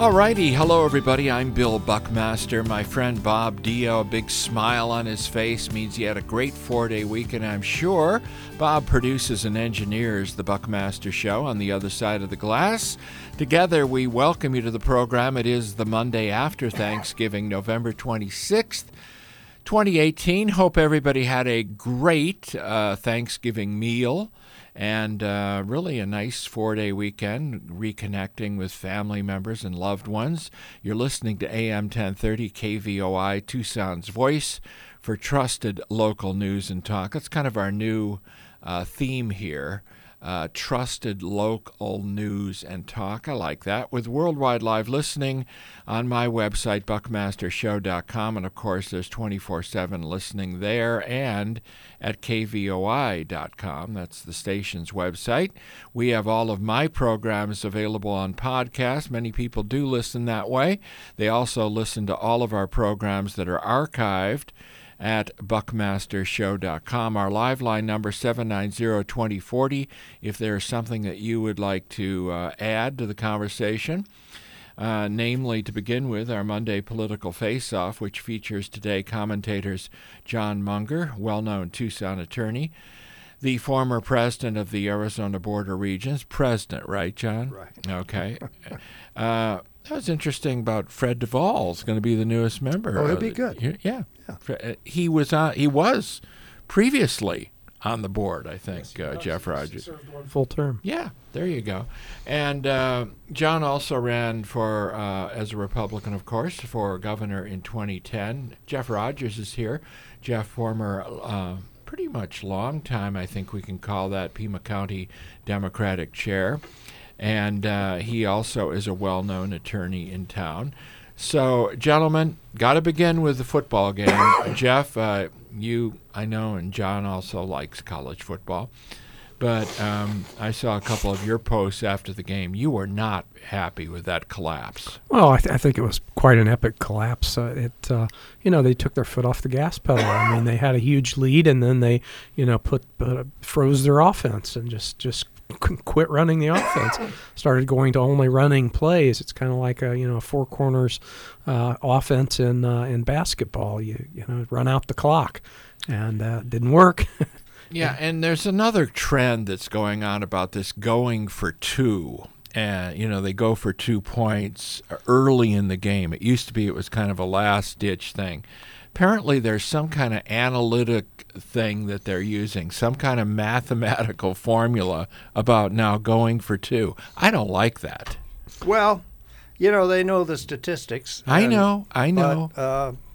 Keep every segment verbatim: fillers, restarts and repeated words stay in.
Alrighty, hello everybody, I'm Bill Buckmaster. My friend Bob Dio, a big smile on his face means he had a great four-day weekend, I'm sure. Bob produces and engineers the Buckmaster Show on the other side of the glass. Together we welcome you to the program. It is the Monday after Thanksgiving, November twenty-sixth, twenty eighteen. Hope everybody had a great uh, Thanksgiving meal. And uh, really a nice four-day weekend, reconnecting with family members and loved ones. You're listening to A M ten thirty K V O I, Tucson's voice for trusted local news and talk. That's kind of our new uh, theme here, uh, trusted local news and talk. I like that. With worldwide live listening on my website, buckmaster show dot com. And, of course, there's twenty-four seven listening there and at K V O I dot com. That's the station's website. We have all of my programs available on podcast. Many people do listen that way. They also listen to all of our programs that are archived at buckmaster show dot com. Our live line number, seven nine zero, two zero four zero, if there's something that you would like to uh, add to the conversation. Uh, namely, to begin with, our Monday Political Face-Off, which features today commentators John Munger, well-known Tucson attorney, the former president of the Arizona Border Regions. President, right, John? Right. Okay. uh, that was interesting about Fred Duvall is going to be the newest member. Oh, he'll be good. Yeah. Yeah. He was on, he was previously on the board, I think, yes, uh, Jeff Rogers. Served one full term. Yeah, there you go. And uh, John also ran for, uh, as a Republican, of course, for governor in twenty ten. Jeff Rogers is here. Jeff, former, uh, pretty much long time, I think we can call that, Pima County Democratic chair. And uh, he also is a well-known attorney in town. So, gentlemen, got to begin with the football game. Jeff, uh, you, I know, and John also likes college football. But um, I saw a couple of your posts after the game. You were not happy with that collapse. Well, I, th- I think it was quite an epic collapse. Uh, it, uh, you know, they took their foot off the gas pedal. I mean, they had a huge lead, and then they, you know, put uh, froze their offense and just just quit running the offense. Started going to only running plays. It's kind of like a you know a four corners uh, offense in uh, in basketball. You you know run out the clock, and uh, didn't work. Yeah, and there's another trend that's going on about this going for two. And, you know, they go for two points early in the game. It used to be it was kind of a last-ditch thing. Apparently there's some kind of analytic thing that they're using, some kind of mathematical formula about now going for two. I don't like that. Well, you know, they know the statistics. I and, know, I know. But,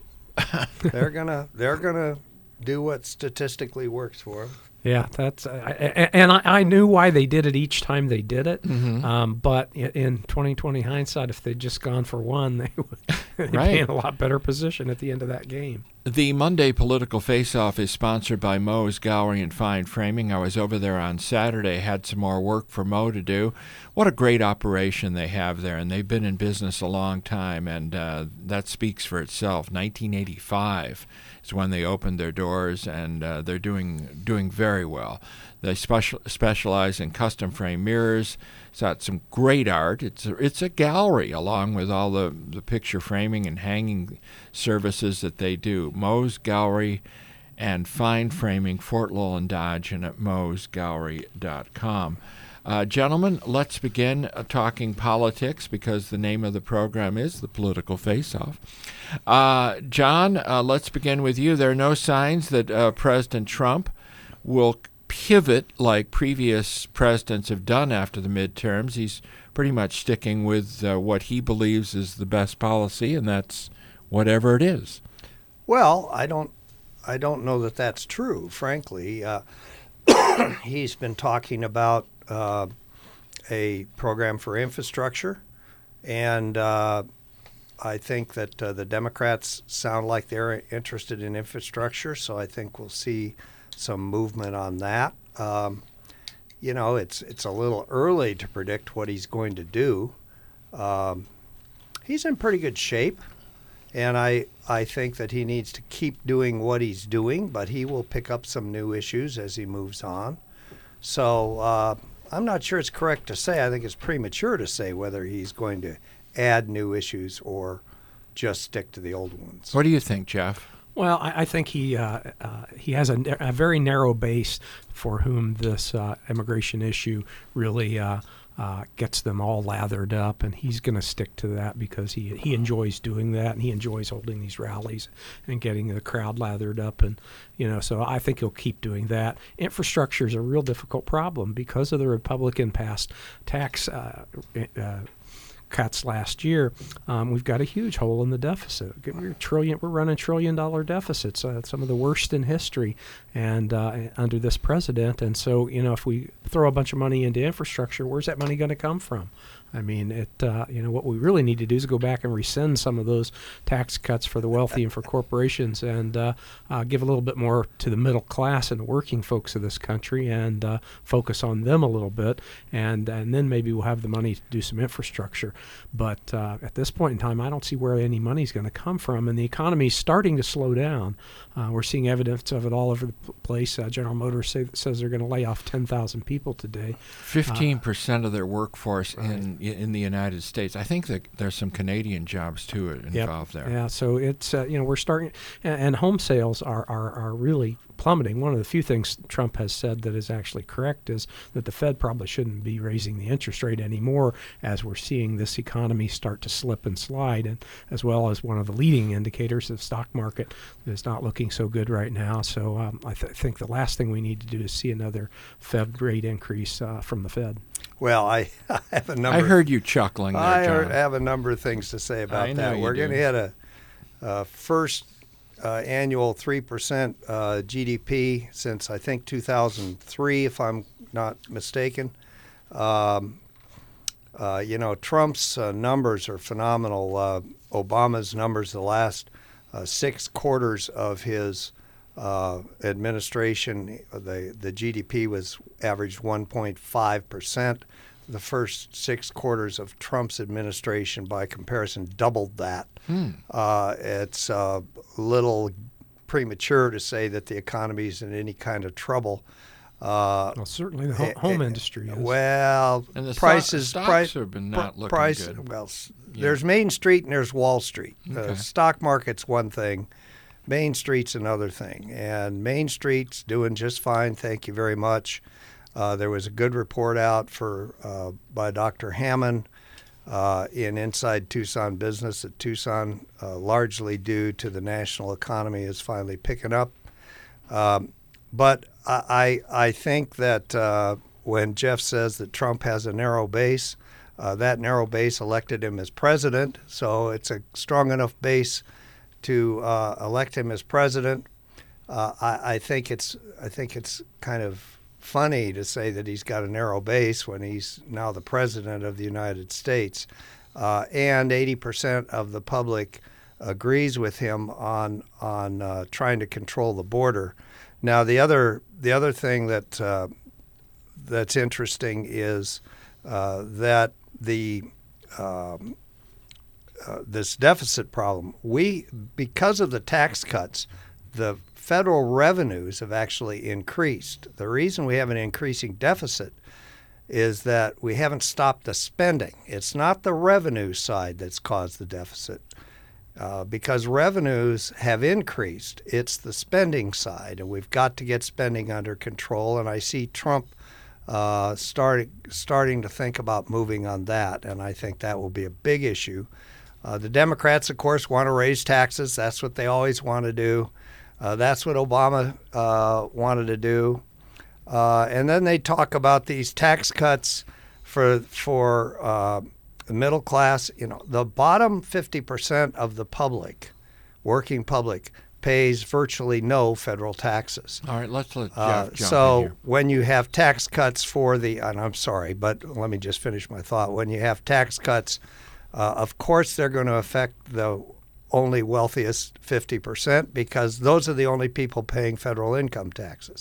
uh, they're gonna they're gonna do what statistically works for them. Yeah, that's uh, I, and I, I knew why they did it each time they did it. Mm-hmm. Um, but in, in twenty twenty hindsight, if they'd just gone for one, they would they'd Right. be in a lot better position at the end of that game. The Monday Political Face-Off is sponsored by Moe's Gallery and Fine Framing. I was over there on Saturday, had some more work for Moe to do. What a great operation they have there, and they've been in business a long time, and uh, that speaks for itself. nineteen eighty-five is when they opened their doors, and uh, they're doing doing very well. They special, specialize in custom frame mirrors. It's got some great art. It's a, it's a gallery along with all the, the picture framing and hanging services that they do. Moe's Gallery and Fine Framing, Fort Lowell and Dodge, and at moes gallery dot com. Uh, gentlemen, let's begin uh, talking politics because the name of the program is The Political Face-Off. Uh, John, uh, let's begin with you. There are no signs that uh, President Trump will pivot like previous presidents have done after the midterms. He's pretty much sticking with uh, what he believes is the best policy, and that's whatever it is. Well, I don't I don't know that that's true, frankly. Uh, he's been talking about uh, a program for infrastructure, and uh, I think that uh, the Democrats sound like they're interested in infrastructure, so I think we'll see some movement on that. Um, you know, it's it's a little early to predict what he's going to do. Um, he's in pretty good shape, and I I think that he needs to keep doing what he's doing, but he will pick up some new issues as he moves on. So uh, I'm not sure it's correct to say. I think it's premature to say whether he's going to add new issues or just stick to the old ones. What do you think, Jeff? Well, I, I think he uh, uh, he has a, a very narrow base for whom this uh, immigration issue really uh, uh, gets them all lathered up, and he's going to stick to that because he he enjoys doing that, and he enjoys holding these rallies and getting the crowd lathered up, and you know, so I think he'll keep doing that. Infrastructure is a real difficult problem because of the Republican passed tax Uh, uh, cuts last year. Um, we've got a huge hole in the deficit. We're trillion. We're running trillion dollar deficits, uh, some of the worst in history, and uh, under this president. And so, you know, if we throw a bunch of money into infrastructure, where's that money going to come from? I mean, it. Uh, you know, what we really need to do is go back and rescind some of those tax cuts for the wealthy and for corporations, and uh, uh, give a little bit more to the middle class and the working folks of this country, and uh, focus on them a little bit, and and then maybe we'll have the money to do some infrastructure. But uh, at this point in time, I don't see where any money is going to come from, and the economy is starting to slow down. Uh, we're seeing evidence of it all over the p- place. Uh, General Motors say, says they're going to lay off ten thousand people today. Fifteen uh, percent of their workforce right. in in the United States. I think that there's some Canadian jobs too involved yep. there. Yeah, so it's uh, you know we're starting, and, and home sales are, are are really plummeting. One of the few things Trump has said that is actually correct is that the Fed probably shouldn't be raising the interest rate anymore, as we're seeing this economy start to slip and slide, and as well as one of the leading indicators, the stock market is not looking so good right now. So um, I th- think the last thing we need to do is see another Fed rate increase uh, from the Fed. Well, I, I have a number. I heard you chuckling there, I John. have a number of things to say about I know that. you We're do. going to hit a, a first uh, annual three percent uh, G D P since, I think, two thousand three, if I'm not mistaken. Um, uh, you know, Trump's uh, numbers are phenomenal. Uh, Obama's numbers, the last uh, six quarters of his uh, administration, the, the G D P was averaged one point five percent. The first six quarters of Trump's administration, by comparison, doubled that. Hmm. Uh, it's a little premature to say that the economy is in any kind of trouble. Uh, Well, certainly the ho- home uh, industry is. Well, And the sto- prices, stocks price, have been not pr- looking price, good. Well, s- Yeah. there's Main Street and there's Wall Street. The Okay. stock market's one thing. Main Street's another thing. And Main Street's doing just fine, thank you very much. Uh, there was a good report out for uh, by Doctor Hammond uh, in Inside Tucson Business that Tucson, uh, largely due to the national economy, is finally picking up. Um, but I, I I think that uh, when Jeff says that Trump has a narrow base, uh, that narrow base elected him as president, so it's a strong enough base to uh, elect him as president. Uh, I, I think it's I think it's kind of funny to say that he's got a narrow base when he's now the president of the United States, uh, and eighty percent of the public agrees with him on on uh, trying to control the border. Now, the other the other thing that uh, that's interesting is uh, that the um, uh, this deficit problem. We because of the tax cuts, the federal revenues have actually increased. The reason we have an increasing deficit is that we haven't stopped the spending. It's not the revenue side that's caused the deficit. Uh, because revenues have increased, it's the spending side, and we've got to get spending under control. And I see Trump uh, start, starting to think about moving on that, and I think that will be a big issue. Uh, the Democrats, of course, want to raise taxes. That's what they always want to do. Uh, that's what Obama uh, wanted to do. Uh, and then they talk about these tax cuts for for uh, the middle class. You know, the bottom fifty percent of the public, working public, pays virtually no federal taxes. All right, let's let Jeff Uh, jump so in here. when you have tax cuts for the, and I'm sorry, but let me just finish my thought. When you have tax cuts, uh, of course they're going to affect the only wealthiest fifty percent because those are the only people paying federal income taxes.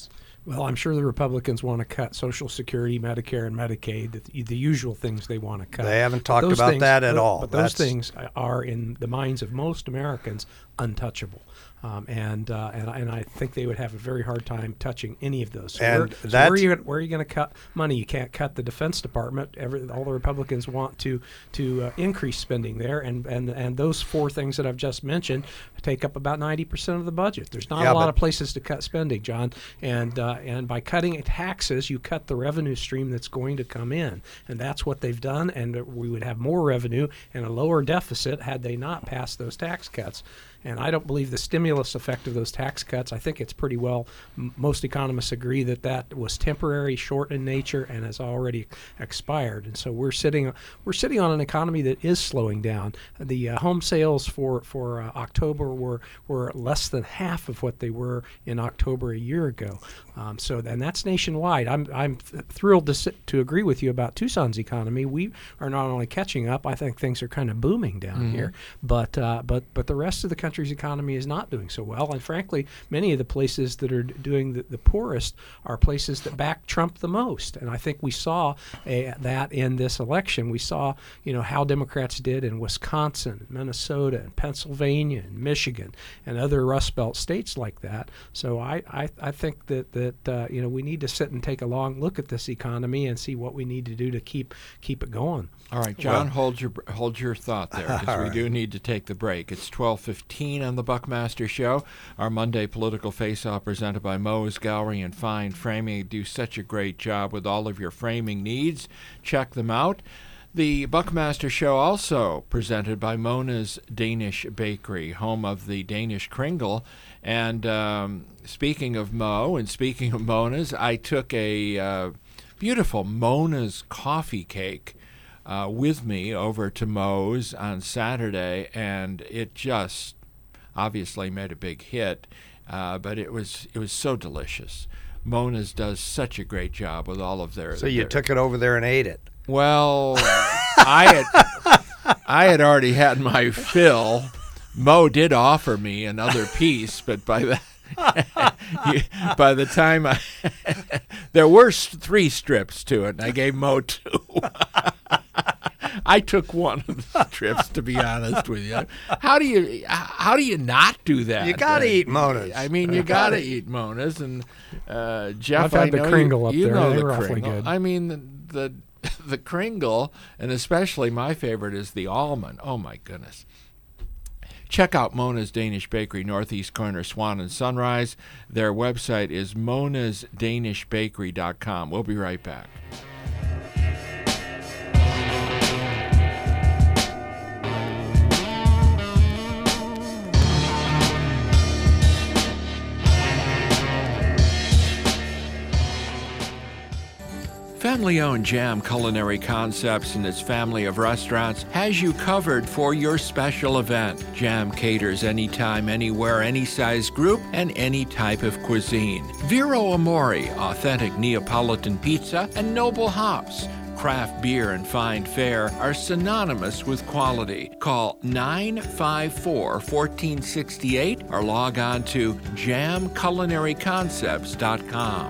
Well, I'm sure the Republicans want to cut Social Security, Medicare, and Medicaid, the, the usual things they want to cut. They haven't But talked those about things- that at but- all. But those That's- things are, in the minds of most Americans, untouchable. Um, and, uh, and and I think they would have a very hard time touching any of those. So And where, so where that's- are you where are you going to cut money? You can't cut the Defense Department. Every, all the Republicans want to to uh, increase spending there, and, and and those four things that I've just mentioned take up about ninety percent of the budget. There's not Yeah, a lot but- of places to cut spending, John, and uh, and by cutting taxes, you cut the revenue stream that's going to come in, and that's what they've done. And we would have more revenue and a lower deficit had they not passed those tax cuts. And I don't believe the stimulus effect of those tax cuts. I think it's pretty well, m- most economists agree that that was temporary, short in nature, and has already expired. And so we're sitting we're sitting on an economy that is slowing down. The uh, home sales for for uh, October were were less than half of what they were in October a year ago. Um, so and that's nationwide. I'm I'm th- thrilled to sit, to agree with you about Tucson's economy. We are not only catching up. I think things are kind of booming down Mm-hmm. here, but uh, but but the rest of the country's economy is not doing so well. And frankly, many of the places that are d- doing the, the poorest are places that back Trump the most. And I think we saw a, that in this election. We saw, you know, how Democrats did in Wisconsin, Minnesota, and Pennsylvania, and Michigan, and other Rust Belt states like that. So I, I, I think that that uh, you know, we need to sit and take a long look at this economy and see what we need to do to keep keep it going. All right, John, Well- hold your hold your thought there, because All we right. do need to take the break. It's twelve fifteen on the Buckmaster Show. Our Monday political face-off presented by Moe's Gallery and Fine Framing. They do such a great job with all of your framing needs. Check them out. The Buckmaster Show also presented by Mona's Danish Bakery, home of the Danish Kringle. And um, speaking of Mo and speaking of Mona's, I took a uh, beautiful Mona's coffee cake uh, with me over to Mo's on Saturday, and it just obviously made a big hit, uh, but it was it was so delicious. Mona's does such a great job with all of their. So you their, took it over there and ate it. Well, I had I had already had my fill. Mo did offer me another piece, but by the by the time I there were s- three strips to it, and I gave Mo two. I took one of the strips, to be honest with you. How do you how do you not do that? You gotta Uh, eat Mona's. I mean, you gotta eat Mona's, and uh, Jeff. I've had I the know Kringle you, up you there. know They the were awfully Kringle. good. I mean, the, the the Kringle, and especially my favorite is the almond. Oh my goodness. Check out Mona's Danish Bakery, northeast corner, Swan and Sunrise. Their website is monas danish bakery dot com. We'll be right back. Family-owned Jam Culinary Concepts and its family of restaurants has you covered for your special event. Jam caters anytime, anywhere, any size group, and any type of cuisine. Vero Amore, authentic Neapolitan pizza, and Noble Hops. Craft beer and fine fare are synonymous with quality. Call nine five four, one four six eight or log on to jam culinary concepts dot com.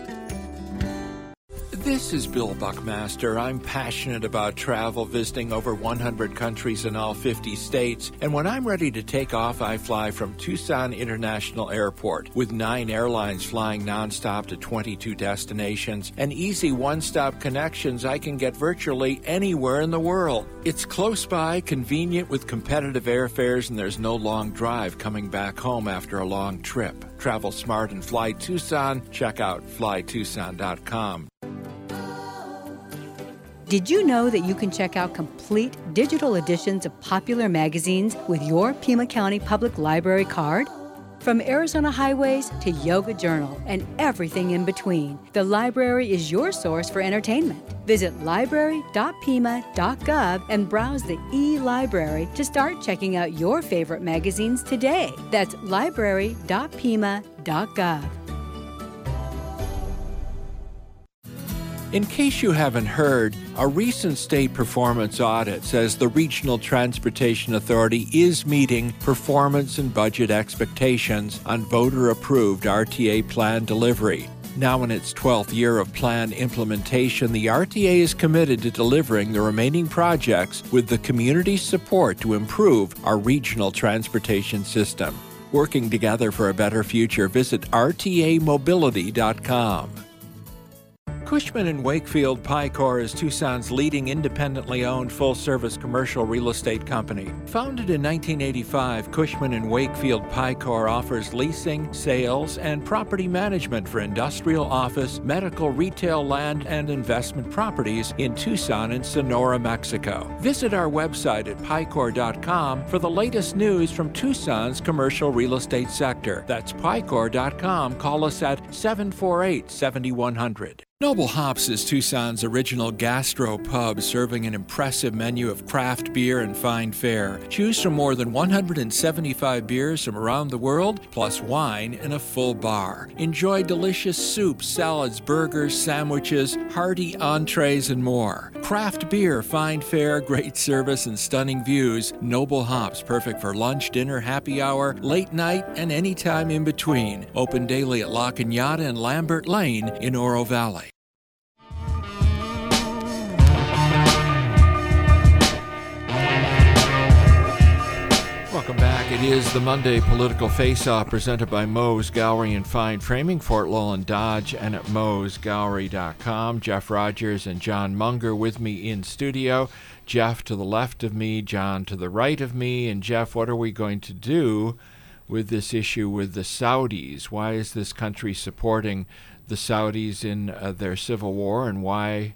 This is Bill Buckmaster. I'm passionate about travel, visiting over one hundred countries in all fifty states. And when I'm ready to take off, I fly from Tucson International Airport. With nine airlines flying nonstop to twenty-two destinations and easy one-stop connections, I can get virtually anywhere in the world. It's close by, convenient with competitive airfares, and there's no long drive coming back home after a long trip. Travel smart and fly Tucson. Check out fly tucson dot com. Did you know that you can check out complete digital editions of popular magazines with your Pima County Public Library card? From Arizona Highways to Yoga Journal and everything in between, the library is your source for entertainment. Visit library dot pima dot gov and browse the e-library to start checking out your favorite magazines today. That's library dot pima dot gov. In case you haven't heard, a recent state performance audit says the Regional Transportation Authority is meeting performance and budget expectations on voter-approved R T A plan delivery. Now in its twelfth year of plan implementation, the R T A is committed to delivering the remaining projects with the community's support to improve our regional transportation system. Working together for a better future, visit R T A mobility dot com. Cushman and Wakefield Picor is Tucson's leading independently owned full-service commercial real estate company. Founded in nineteen eighty-five, Cushman and Wakefield Picor offers leasing, sales, and property management for industrial, office, medical, retail, land, and investment properties in Tucson and Sonora, Mexico. Visit our website at picor dot com for the latest news from Tucson's commercial real estate sector. That's picor dot com. Call us at seven four eight, seven one zero zero. Noble Hops is Tucson's original gastro pub, serving an impressive menu of craft beer and fine fare. Choose from more than one hundred seventy-five beers from around the world, plus wine and a full bar. Enjoy delicious soups, salads, burgers, sandwiches, hearty entrees, and more. Craft beer, fine fare, great service, and stunning views. Noble Hops, perfect for lunch, dinner, happy hour, late night, and any time in between. Open daily at La Cañada and Lambert Lane in Oro Valley. Welcome back. It is the Monday Political Face-Off presented by Moe's Gallery and Fine Framing, Fort Lowland Dodge, and at moes gallery dot com. Jeff Rogers and John Munger with me in studio. Jeff to the left of me, John to the right of me. And Jeff, what are we going to do with this issue with the Saudis? Why is this country supporting the Saudis in uh, their civil war, and why...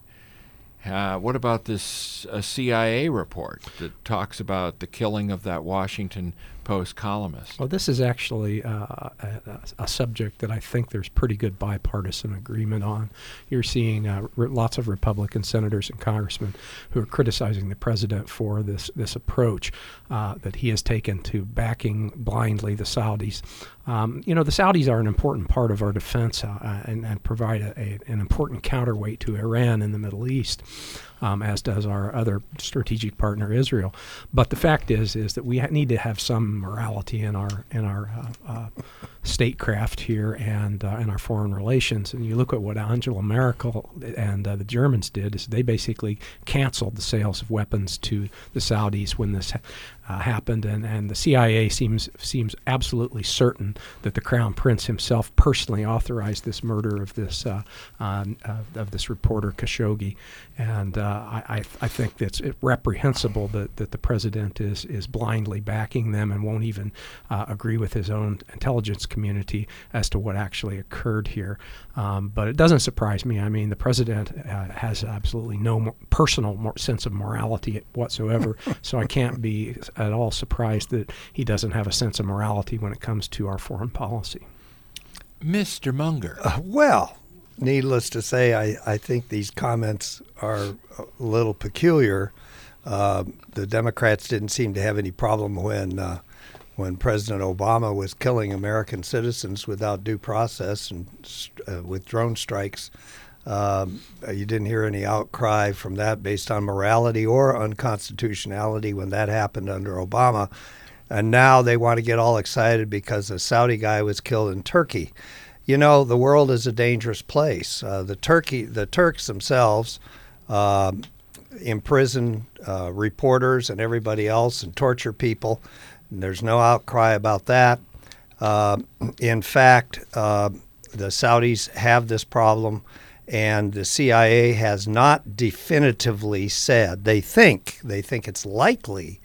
Uh, what about this uh, C I A report that talks about the killing of that Washington Post columnist? Well, this is actually uh, a, a subject that I think there's pretty good bipartisan agreement on. You're seeing uh, r- lots of Republican senators and congressmen who are criticizing the president for this, this approach uh, that he has taken to backing blindly the Saudis. Um, you know, the Saudis are an important part of our defense uh, and, and provide a, a, an important counterweight to Iran in the Middle East, um, as does our other strategic partner, Israel. But the fact is, is that we ha- need to have some morality in our in our uh, uh, statecraft here and uh, in our foreign relations. And you look at what Angela Merkel and uh, the Germans did, is they basically canceled the sales of weapons to the Saudis when this ha- uh, happened. And, and the C I A seems seems absolutely certain that the Crown Prince himself personally authorized this murder of this uh, um, uh, of this reporter Khashoggi. And uh, I, I, I think that's reprehensible that, that the president is is blindly backing them and won't even uh, agree with his own intelligence community as to what actually occurred here. Um, but it doesn't surprise me. I mean, the president uh, has absolutely no mo- personal mo- sense of morality whatsoever, so I can't be at all surprised that he doesn't have a sense of morality when it comes to our foreign policy. Mister Munger. Uh, well, needless to say, I, I think these comments are a little peculiar. Uh, the Democrats didn't seem to have any problem when uh, when President Obama was killing American citizens without due process and uh, with drone strikes. Um, you didn't hear any outcry from that based on morality or unconstitutionality when that happened under Obama. And now they want to get all excited because a Saudi guy was killed in Turkey. You know, the world is a dangerous place. Uh, the Turkey, the Turks themselves uh, imprison uh, reporters and everybody else and torture people. And there's no outcry about that. Uh, in fact, uh, the Saudis have this problem, and the C I A has not definitively said. They think they think it's likely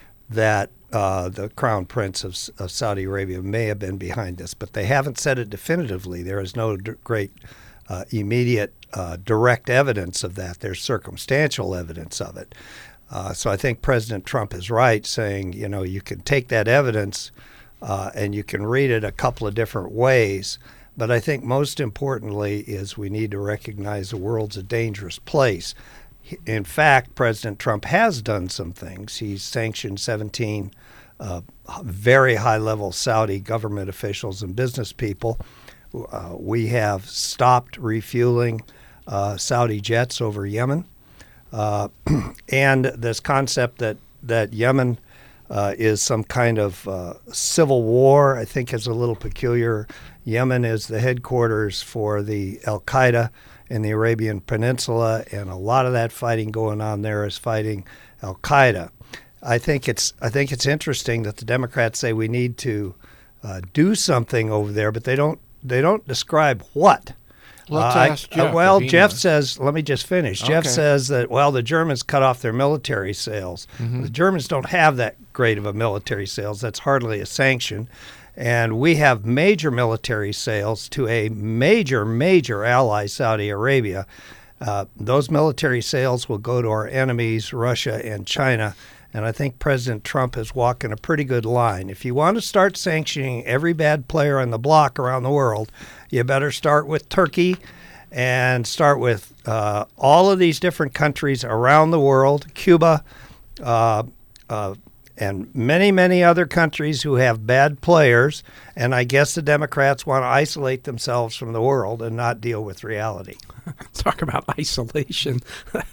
that uh, the Crown Prince of, of Saudi Arabia may have been behind this, but they haven't said it definitively. There is no d- great uh, immediate uh, direct evidence of that. There's circumstantial evidence of it. Uh, so I think President Trump is right saying, you know, you can take that evidence uh, and you can read it a couple of different ways. But I think most importantly is we need to recognize the world's a dangerous place. In fact, President Trump has done some things. He's sanctioned seventeen uh, very high-level Saudi government officials and business people. Uh, we have stopped refueling uh, Saudi jets over Yemen. Uh, and this concept that, that Yemen uh, is some kind of uh, civil war. I think is a little peculiar. Yemen is the headquarters for the Al-Qaeda in the Arabian Peninsula, and a lot of that fighting going on there is fighting Al-Qaeda. I think it's I think it's interesting that the Democrats say we need to uh, do something over there, but they don't they don't describe what. Let's uh, ask I, Jeff. uh, well, if he Jeff knows. says, let me just finish. Jeff Okay. says that, well, the Germans cut off their military sales. Mm-hmm. The Germans don't have that great of a military sales. That's hardly a sanction. And we have major military sales to a major, major ally, Saudi Arabia. Uh, those military sales will go to our enemies, Russia and China. And I think President Trump is walking a pretty good line. If you want to start sanctioning every bad player on the block around the world, you better start with Turkey and start with uh, all of these different countries around the world, Cuba, uh, uh, and many, many other countries who have bad players. And I guess the Democrats want to isolate themselves from the world and not deal with reality. Talk about isolation.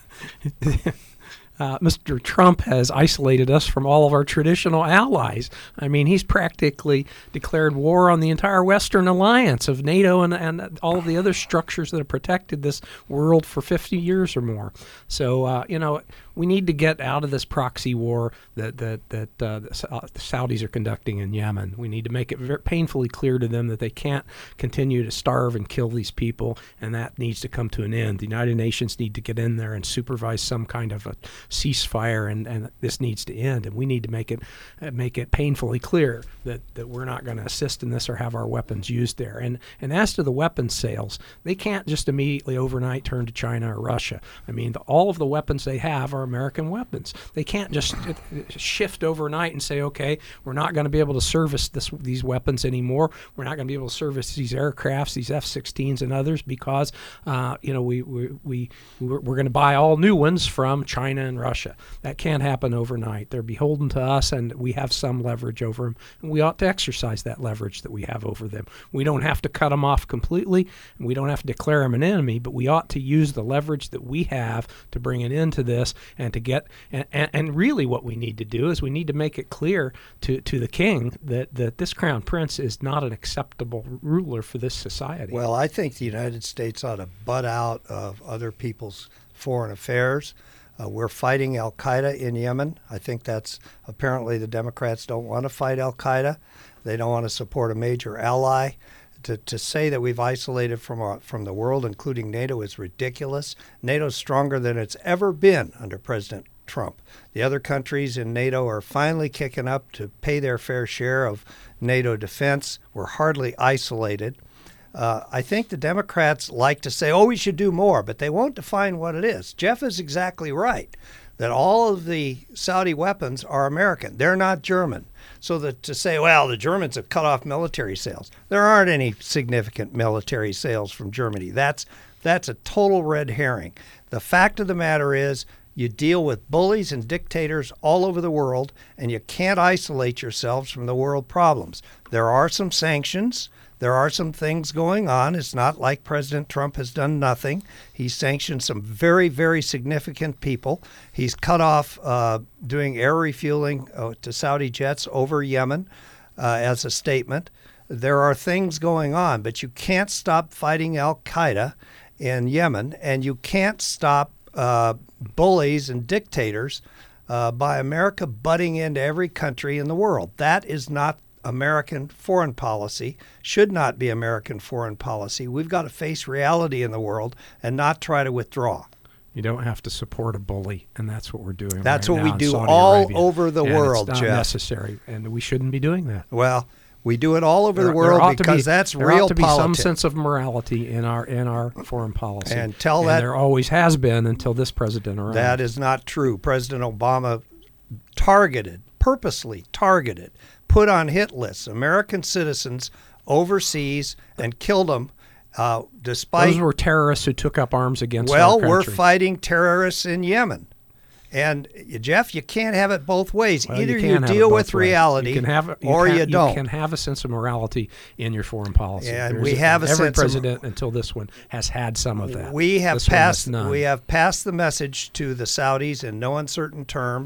Uh, Mister Trump has isolated us from all of our traditional allies. I mean, he's practically declared war on the entire Western alliance of NATO and, and all of the other structures that have protected this world for fifty years or more. So, uh, you know, we need to get out of this proxy war that that, that uh, the Saudis are conducting in Yemen. We need to make it very painfully clear to them that they can't continue to starve and kill these people, and that needs to come to an end. The United Nations need to get in there and supervise some kind of a ceasefire, and, and this needs to end, and we need to make it uh, make it painfully clear that, that we're not going to assist in this or have our weapons used there. And and as to the weapons sales, they can't just immediately overnight turn to China or Russia. I mean, the, all of the weapons they have are American weapons. They can't just uh, shift overnight and say, okay, we're not going to be able to service this these weapons anymore. We're not going to be able to service these aircrafts, these F sixteens and others, because uh, you know we we we we're, we're going to buy all new ones from China and Russia. That can't happen overnight. They're beholden to us, and we have some leverage over them, and we ought to exercise that leverage that we have over them. We don't have to cut them off completely, and we don't have to declare them an enemy, but we ought to use the leverage that we have to bring an end to this and to get and, and, and really what we need to do is we need to make it clear to, to the king that, that this crown prince is not an acceptable ruler for this society. Well, I think the United States ought to butt out of other people's foreign affairs. Uh, we're fighting Al-Qaeda in Yemen. I think that's apparently the Democrats don't want to fight Al-Qaeda. They don't want to support a major ally. To, to say that we've isolated from our, from the world, including NATO, is ridiculous. NATO's stronger than it's ever been under President Trump. The other countries in NATO are finally kicking up to pay their fair share of NATO defense. We're hardly isolated. Uh, I think the Democrats like to say, oh, we should do more, but they won't define what it is. Jeff is exactly right, that all of the Saudi weapons are American. They're not German. So that to say, well, the Germans have cut off military sales. There aren't any significant military sales from Germany. That's that's a total red herring. The fact of the matter is you deal with bullies and dictators all over the world, and you can't isolate yourselves from the world problems. There are some sanctions. There are some things going on. It's not like President Trump has done nothing. He's sanctioned some very, very significant people. He's cut off uh, doing air refueling uh, to Saudi jets over Yemen uh, as a statement. There are things going on, but you can't stop fighting Al-Qaeda in Yemen, and you can't stop uh, bullies and dictators uh, by America butting into every country in the world. That is not American foreign policy, should not be American foreign policy. We've got to face reality in the world and not try to withdraw. You don't have to support a bully, and that's what we're doing. That's right what now we in do Saudi all Arabia. over the and world, it's not Jeff. necessary, and we shouldn't be doing that. Well, we do it all over There- the world there ought to because be- that's there real ought to be some politics. sense of morality in our in our foreign policy, And tell that- there always has been until this president arrived. That is not true. President Obama targeted, purposely targeted, put on hit lists American citizens overseas and killed them uh, despite... Those were terrorists who took up arms against Well, our we're country. fighting terrorists in Yemen. And, uh, Jeff, you can't have it both ways. Well, Either you, you, can have it deal both with ways. reality you can have, you or can, you don't. You can have a sense of morality in your foreign policy. And There's we have a every sense of- president until this one has had some of that. We have This one has passed none. we have passed the message to the Saudis in no uncertain terms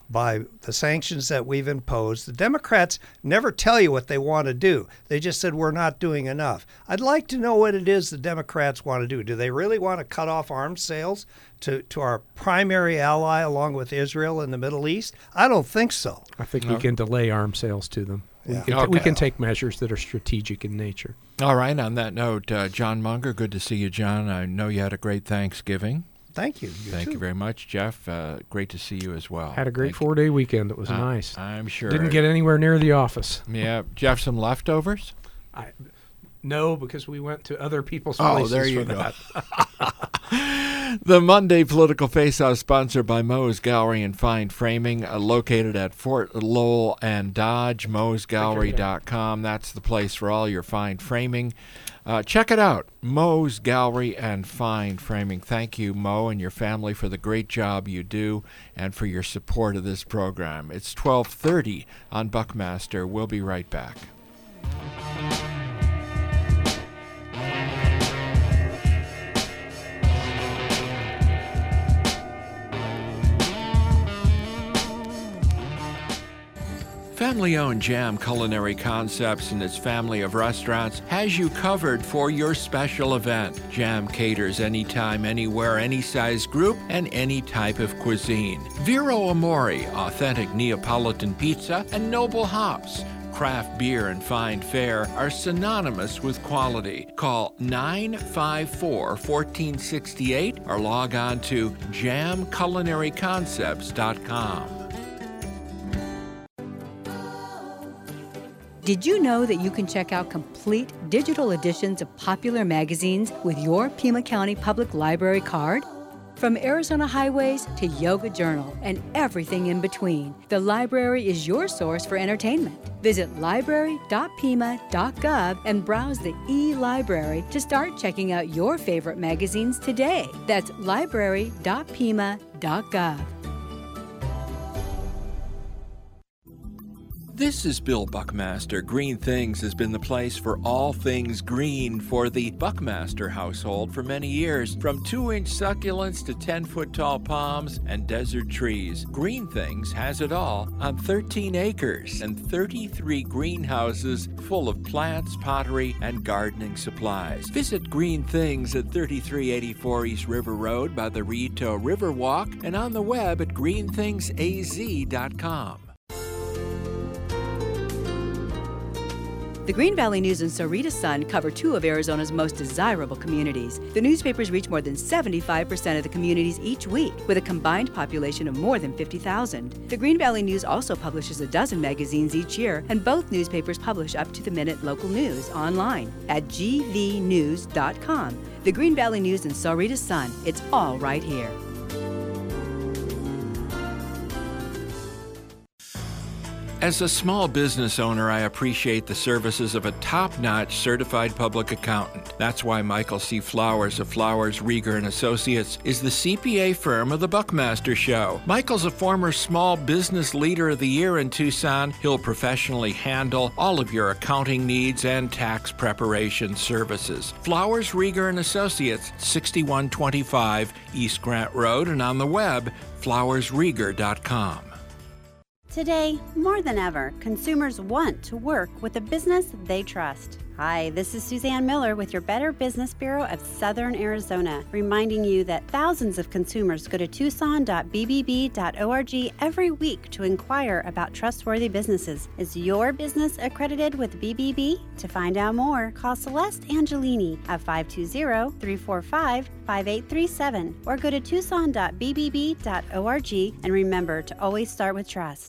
by the sanctions that we've imposed. The Democrats never tell you what they want to do. They just said we're not doing enough. I'd like to know what it is the Democrats want to do. Do they really want to cut off arms sales to, to our primary ally along with Israel in the Middle East? I don't think so. I think No. we can delay arms sales to them. Yeah. We, can Okay. we can take measures that are strategic in nature. All right. On that note, uh, John Munger, good to see you, John. I know you had a great Thanksgiving. Thank you. You Thank too. you very much, Jeff. Uh, great to see you as well. Had a great Thank you. four-day weekend. It was Uh, nice. I'm sure. Didn't get anywhere near the office. Yeah, Jeff, some leftovers? I, no, because we went to other people's Oh, places there you for go. that. The Monday Political Face-Off, sponsored by Moe's Gallery and Fine Framing, uh, located at Fort Lowell and Dodge, moes gallery dot com. That's the place for all your fine framing. Uh, check it out, Moe's Gallery and Fine Framing. Thank you, Mo, and your family for the great job you do and for your support of this program. It's twelve thirty on Buckmaster. We'll be right back. Family-owned Jam Culinary Concepts and its family of restaurants has you covered for your special event. Jam caters anytime, anywhere, any size group, and any type of cuisine. Vero Amore, authentic Neapolitan pizza, and Noble Hops. Craft beer and fine fare are synonymous with quality. Call nine five four, one four six eight or log on to jam culinary concepts dot com. Did you know that you can check out complete digital editions of popular magazines with your Pima County Public Library card? From Arizona Highways to Yoga Journal and everything in between, the library is your source for entertainment. Visit library dot pima dot gov and browse the e-library to start checking out your favorite magazines today. That's library dot pima dot gov. This is Bill Buckmaster. Green Things has been the place for all things green for the Buckmaster household for many years. From two-inch succulents to ten-foot tall palms and desert trees, Green Things has it all on thirteen acres and thirty-three greenhouses full of plants, pottery, and gardening supplies. Visit Green Things at thirty-three eighty-four East River Road by the Rito Riverwalk and on the web at green things a z dot com. The Green Valley News and Sarita Sun cover two of Arizona's most desirable communities. The newspapers reach more than seventy-five percent of the communities each week, with a combined population of more than fifty thousand. The Green Valley News also publishes a dozen magazines each year, and both newspapers publish up-to-the-minute local news online at g v news dot com. The Green Valley News and Sarita Sun, it's all right here. As a small business owner, I appreciate the services of a top-notch certified public accountant. That's why Michael C. Flowers of Flowers, Rieger and Associates is the C P A firm of the Buckmaster Show. Michael's a former Small Business Leader of the Year in Tucson. He'll professionally handle all of your accounting needs and tax preparation services. Flowers, Rieger and Associates, sixty-one twenty-five East Grant Road, and on the web, flowers rieger dot com. Today, more than ever, consumers want to work with a business they trust. Hi, this is Suzanne Miller with your Better Business Bureau of Southern Arizona, reminding you that thousands of consumers go to tucson dot b b b dot org every week to inquire about trustworthy businesses. Is your business accredited with B B B? To find out more, call Celeste Angelini at five two zero, three four five, five eight three seven or go to tucson dot b b b dot org, and remember to always start with trust.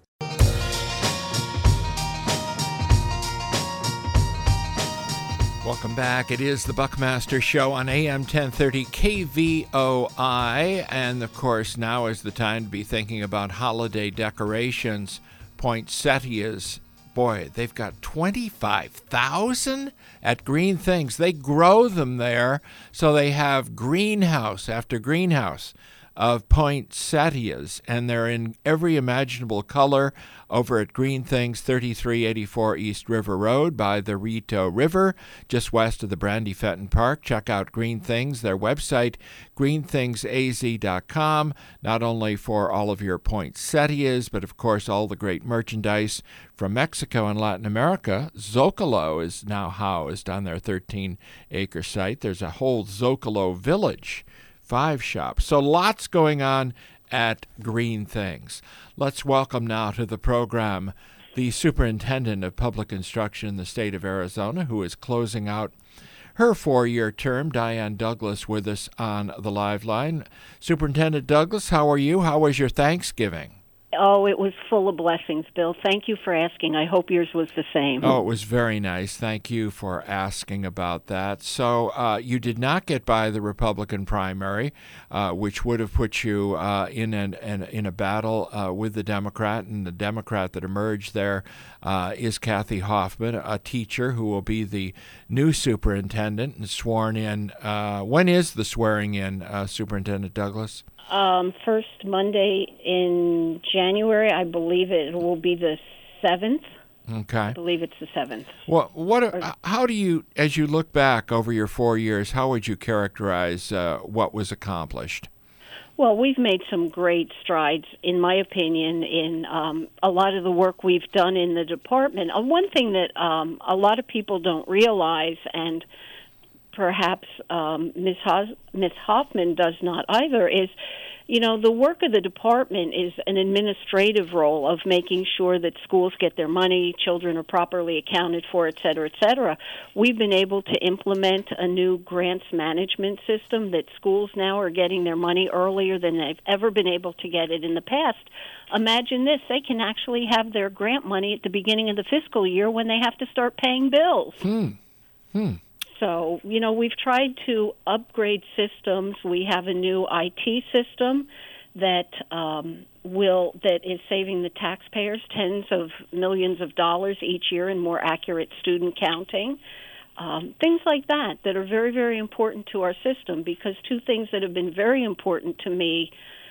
Welcome back. It is the Buckmaster Show on A M ten thirty K V O I. And, of course, now is the time to be thinking about holiday decorations. Poinsettias, boy, they've got twenty-five thousand at Green Things. They grow them there, so they have greenhouse after greenhouse of poinsettias, and they're in every imaginable color over at Green Things, thirty-three eighty-four East River Road by the Rito River, just west of the Brandy Fenton Park. Check out Green Things, their website, green things a z dot com, not only for all of your poinsettias, but of course all the great merchandise from Mexico and Latin America. Zocalo is now housed on their thirteen-acre site. There's a whole Zocalo village, five shops. So lots going on at Green Things. Let's welcome now to the program the Superintendent of Public Instruction in the state of Arizona, who is closing out her four-year term, Diane Douglas, with us on the live line. Superintendent Douglas, how are you? How was your Thanksgiving? Oh, it was full of blessings, Bill. Thank you for asking. I hope yours was the same. Oh, it was very nice. Thank you for asking about that. So uh, you did not get by the Republican primary, uh, which would have put you uh, in, an, an, in a battle uh, with the Democrat, and the Democrat that emerged there uh, is Kathy Hoffman, a teacher who will be the new superintendent and sworn in. Uh, when is the swearing in, uh, Superintendent Douglas? Um, first Monday in January, I believe it will be the seventh. Okay. I believe it's the seventh. Well, what? Are, how do you, as you look back over your four years, how would you characterize uh, what was accomplished? Well, we've made some great strides, in my opinion, in um, a lot of the work we've done in the department. Uh, one thing that um, a lot of people don't realize, and perhaps um, Miz Hos- Miz Hoffman does not either, is, you know, the work of the department is an administrative role of making sure that schools get their money, children are properly accounted for, et cetera, et cetera. We've been able to implement a new grants management system that schools now are getting their money earlier than they've ever been able to get it in the past. Imagine this, they can actually have their grant money at the beginning of the fiscal year when they have to start paying bills. Hmm. Hmm. So, you know, we've tried to upgrade systems. We have a new I T system that um, will that is saving the taxpayers tens of millions of dollars each year in more accurate student counting. Um, things like that that are very, very important to our system, because two things that have been very important to me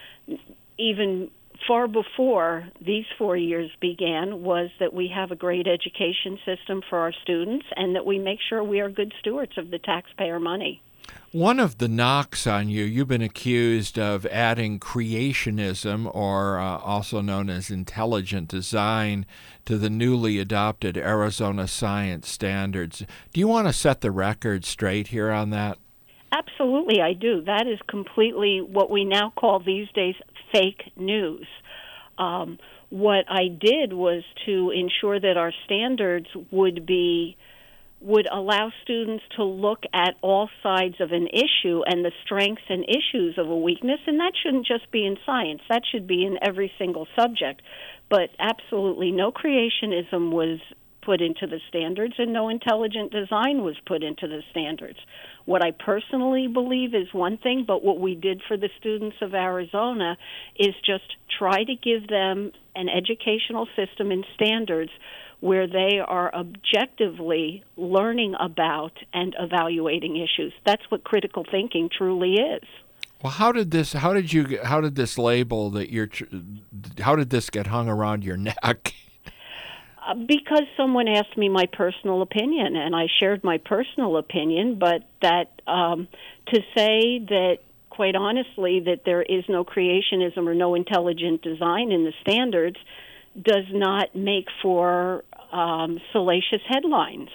even far before these four years began was that we have a great education system for our students and that we make sure we are good stewards of the taxpayer money. One of the knocks on you, you've been accused of adding creationism, or uh, also known as intelligent design, to the newly adopted Arizona Science Standards. Do you want to set the record straight here on that? Absolutely, I do. That is completely what we now call these days fake news. Um, what I did was to ensure that our standards would be would allow students to look at all sides of an issue and the strengths and issues of a weakness, and that shouldn't just be in science. That should be in every single subject. But absolutely no creationism was put into the standards, and no intelligent design was put into the standards. What I personally believe is one thing, but what we did for the students of Arizona is just try to give them an educational system and standards where they are objectively learning about and evaluating issues. That's what critical thinking truly is. Well, how did this? How did you? How did this label that you're? How did this get hung around your neck? Uh, because someone asked me my personal opinion, and I shared my personal opinion. But that um, to say that, quite honestly, that there is no creationism or no intelligent design in the standards does not make for um, salacious headlines.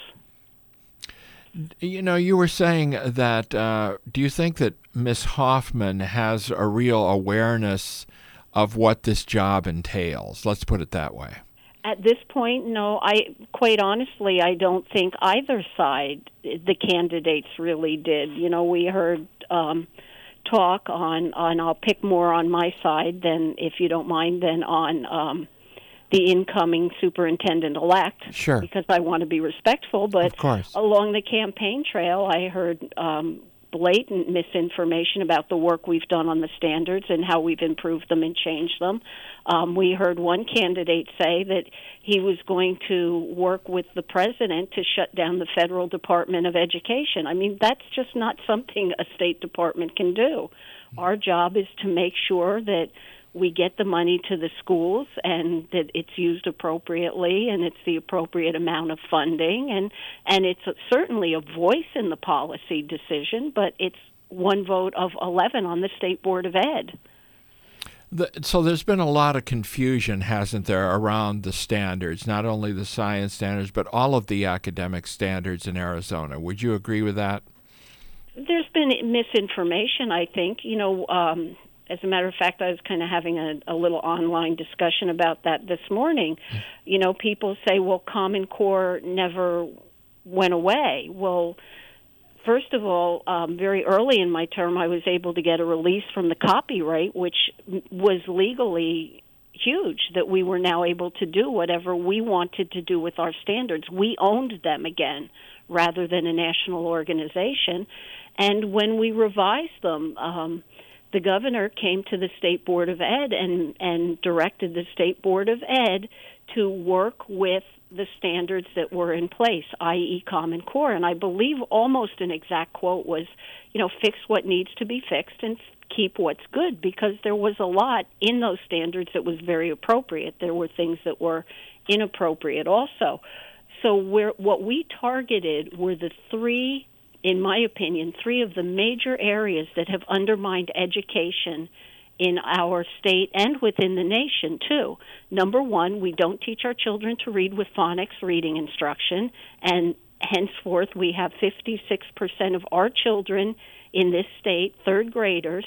You know, you were saying that, uh, do you think that Miz Hoffman has a real awareness of what this job entails? Let's put it that way. At this point, no. I quite honestly, I don't think either side, the candidates really did. You know, we heard um, talk on, on, I'll pick more on my side than, if you don't mind, than on um, the incoming superintendent-elect. Sure. Because I want to be respectful. But of course, along the campaign trail, I heard um, blatant misinformation about the work we've done on the standards and how we've improved them and changed them. Um, we heard one candidate say that he was going to work with the president to shut down the Federal Department of Education. I mean, that's just not something a State Department can do. Our job is to make sure that we get the money to the schools and that it's used appropriately and it's the appropriate amount of funding. And, and it's a, certainly a voice in the policy decision, but it's one vote of eleven on the State Board of Ed. The, so there's been a lot of confusion, hasn't there, around the standards, not only the science standards, but all of the academic standards in Arizona. Would you agree with that? There's been misinformation, I think. You know, um, as a matter of fact, I was kind of having a, a little online discussion about that this morning. Mm. You know, people say, well, Common Core never went away. Well, first of all, um, very early in my term, I was able to get a release from the copyright, which was legally huge, that we were now able to do whatever we wanted to do with our standards. We owned them again rather than a national organization. And when we revised them, um, the governor came to the State Board of Ed and, and directed the State Board of Ed to work with the standards that were in place, that is. Common Core. And I believe almost an exact quote was, you know, fix what needs to be fixed and keep what's good, because there was a lot in those standards that was very appropriate. There were things that were inappropriate also. So we're, what we targeted were the three, in my opinion, three of the major areas that have undermined education in our state and within the nation, too. Number one, we don't teach our children to read with phonics reading instruction, and henceforth we have fifty-six percent of our children in this state, third graders,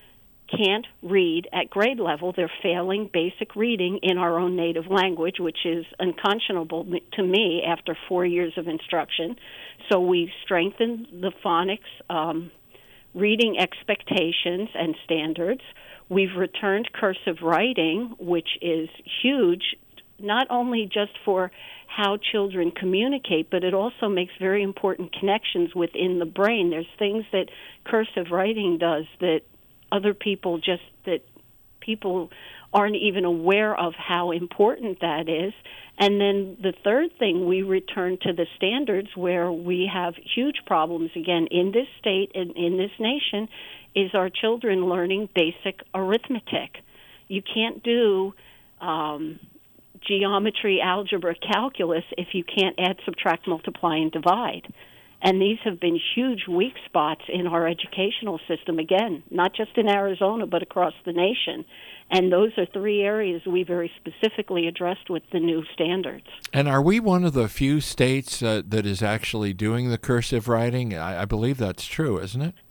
can't read at grade level. They're failing basic reading in our own native language, which is unconscionable to me after four years of instruction. So we've strengthened the phonics um, reading expectations and standards. We've returned cursive writing, which is huge, not only just for how children communicate, but it also makes very important connections within the brain. There's things that cursive writing does that other people just, that people aren't even aware of how important that is. And then the third thing, we return to the standards where we have huge problems, again, in this state and in this nation, is our children learning basic arithmetic. You can't do um, geometry, algebra, calculus if you can't add, subtract, multiply, and divide. And these have been huge weak spots in our educational system, again, not just in Arizona, but across the nation. And those are three areas we very specifically addressed with the new standards. And are we one of the few states uh, that is actually doing the cursive writing? I, I believe that's true, isn't it?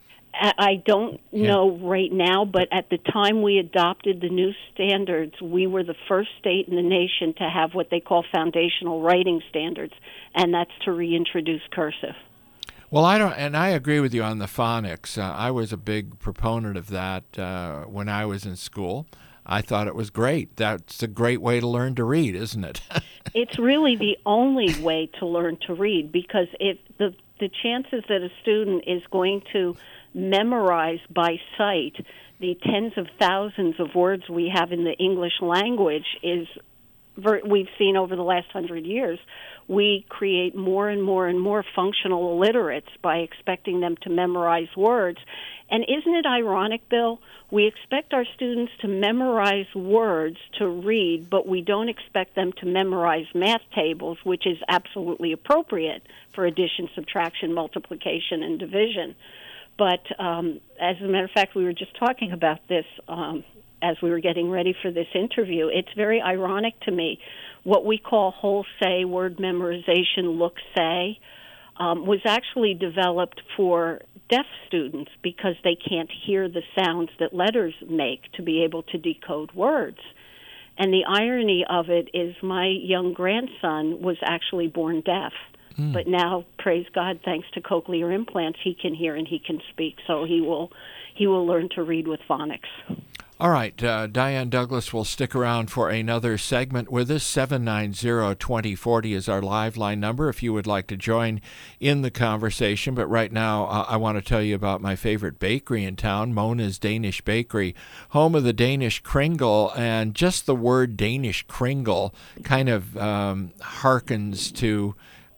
I don't know yeah. right now, but at the time we adopted the new standards, we were the first state in the nation to have what they call foundational writing standards, and that's to reintroduce cursive. Well, I don't, and I agree with you on the phonics. Uh, I was a big proponent of that uh, when I was in school. I thought it was great. That's a great way to learn to read, isn't it? It's really the only way to learn to read, because if the the chances that a student is going to memorize by sight the tens of thousands of words we have in the English language is, we've seen over the last hundred years, we create more and more and more functional illiterates by expecting them to memorize words. And isn't it ironic, Bill? We expect our students to memorize words to read, but we don't expect them to memorize math tables, which is absolutely appropriate for addition, subtraction, multiplication, and division. But um, as a matter of fact, we were just talking about this um, as we were getting ready for this interview. It's very ironic to me. What we call whole say, word memorization, look say, um, was actually developed for deaf students because they can't hear the sounds that letters make to be able to decode words. And the irony of it is my young grandson was actually born deaf. Mm. But now, praise God, thanks to cochlear implants, he can hear and he can speak. So he will he will learn to read with phonics. All right, uh, Diane Douglas will stick around for another segment with us. seven nine zero, two zero four zero is our live line number if you would like to join in the conversation. But right now, uh, I want to tell you about my favorite bakery in town, Mona's Danish Bakery, home of the Danish Kringle. And just the word Danish Kringle kind of um, harkens to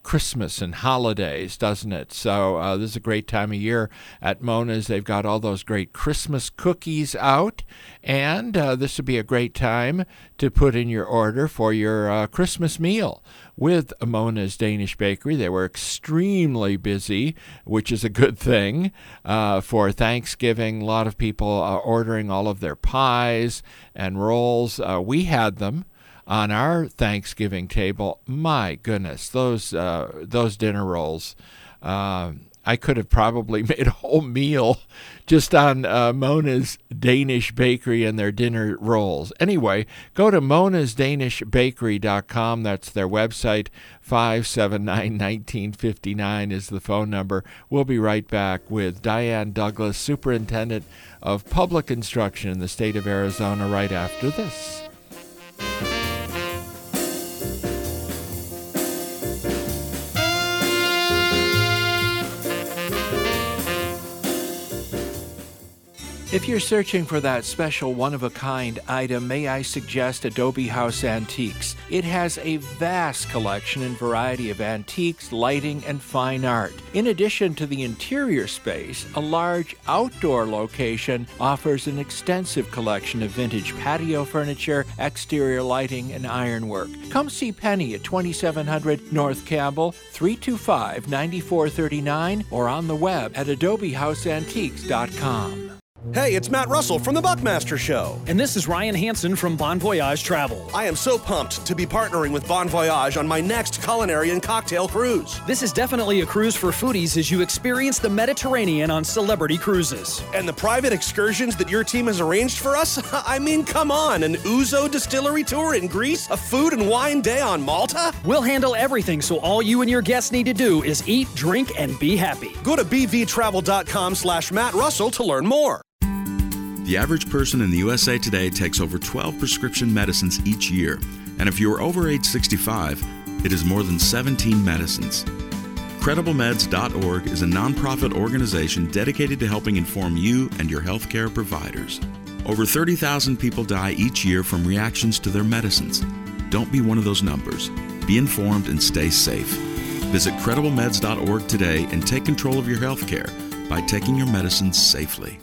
Christmas and holidays, doesn't it? So uh, this is a great time of year at Mona's. They've got all those great Christmas cookies out, and uh, this would be a great time to put in your order for your uh, Christmas meal with Mona's Danish Bakery. They were extremely busy, which is a good thing uh, for Thanksgiving. A lot of people are ordering all of their pies and rolls. Uh, we had them on our Thanksgiving table. My goodness, those uh, those dinner rolls. Uh, I could have probably made a whole meal just on uh, Mona's Danish Bakery and their dinner rolls. Anyway, go to monas danish bakery dot com. That's their website. five seven nine, one nine five nine is the phone number. We'll be right back with Diane Douglas, Superintendent of Public Instruction in the state of Arizona, right after this. If you're searching for that special one-of-a-kind item, may I suggest Adobe House Antiques. It has a vast collection and variety of antiques, lighting, and fine art. In addition to the interior space, a large outdoor location offers an extensive collection of vintage patio furniture, exterior lighting, and ironwork. Come see Penny at twenty-seven hundred North Campbell, three two five, nine four three nine, or on the web at adobe house antiques dot com. Hey, it's Matt Russell from The Buckmaster Show. And this is Ryan Hansen from Bon Voyage Travel. I am so pumped to be partnering with Bon Voyage on my next culinary and cocktail cruise. This is definitely a cruise for foodies as you experience the Mediterranean on Celebrity Cruises. And the private excursions that your team has arranged for us? I mean, come on, an Ouzo distillery tour in Greece? A food and wine day on Malta? We'll handle everything, so all you and your guests need to do is eat, drink, and be happy. Go to b v travel dot com slash Matt Russell to learn more. The average person in the U S A today takes over twelve prescription medicines each year, and if you are over age sixty-five, it is more than seventeen medicines. Credible meds dot org is a nonprofit organization dedicated to helping inform you and your healthcare providers. Over thirty thousand people die each year from reactions to their medicines. Don't be one of those numbers. Be informed and stay safe. Visit credible meds dot org today and take control of your healthcare by taking your medicines safely.